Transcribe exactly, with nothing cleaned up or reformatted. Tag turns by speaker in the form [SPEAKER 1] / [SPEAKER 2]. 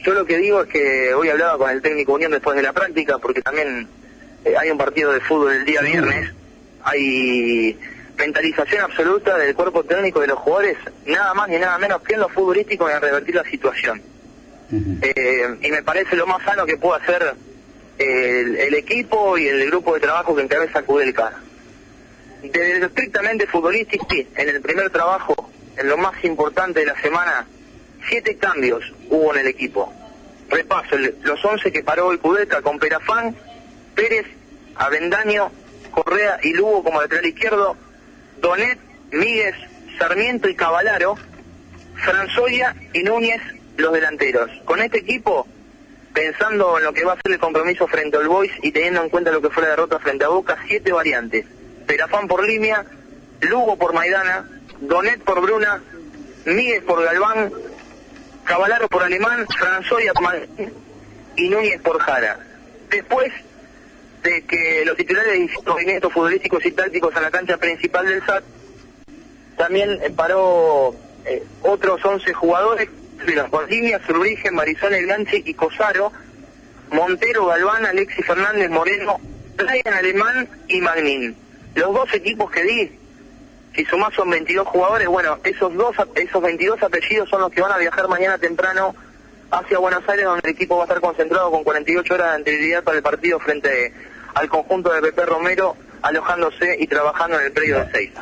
[SPEAKER 1] Yo lo que digo es que hoy hablaba con el técnico Unión después de la práctica, porque también eh, hay un partido de fútbol el día viernes, hay mentalización absoluta del cuerpo técnico de los jugadores, nada más ni nada menos que en lo futbolístico en revertir la situación. Uh-huh. eh, y me parece lo más sano que puede hacer el, el equipo y el grupo de trabajo que encabeza Kudelka. Desde lo estrictamente futbolístico, en el primer trabajo, en lo más importante de la semana, siete cambios hubo en el equipo. Repaso, el, los once que paró hoy Kudelka con Perafán, Pérez, Avendaño, Correa y Lugo como lateral izquierdo, Donet, Míguez, Sarmiento y Cavallaro, Franzoya y Núñez los delanteros. Con este equipo, pensando en lo que va a ser el compromiso frente al Boys y teniendo en cuenta lo que fue la derrota frente a Boca, siete variantes. Perafán por Limia, Lugo por Maidana, Donet por Bruna, Míguez por Galván, Cavallaro por Alemán, Franzoya por Madrid y Núñez por Jara. Después de que los titulares hicieron movimientos futbolísticos y tácticos en la cancha principal del S A T, también paró eh, otros once jugadores, con Limia, Zurbrige, Marisol Elganchi y Cosaro, Montero, Galván, Alexis Fernández, Moreno, Brian Alemán y Magnín. Los dos equipos que di, si sumás son veintidós jugadores, bueno, esos dos, esos veintidós apellidos son los que van a viajar mañana temprano hacia Buenos Aires, donde el equipo va a estar concentrado con cuarenta y ocho horas de anterioridad para el partido frente al conjunto de Pepe Romero, alojándose y trabajando en el predio de Seiza.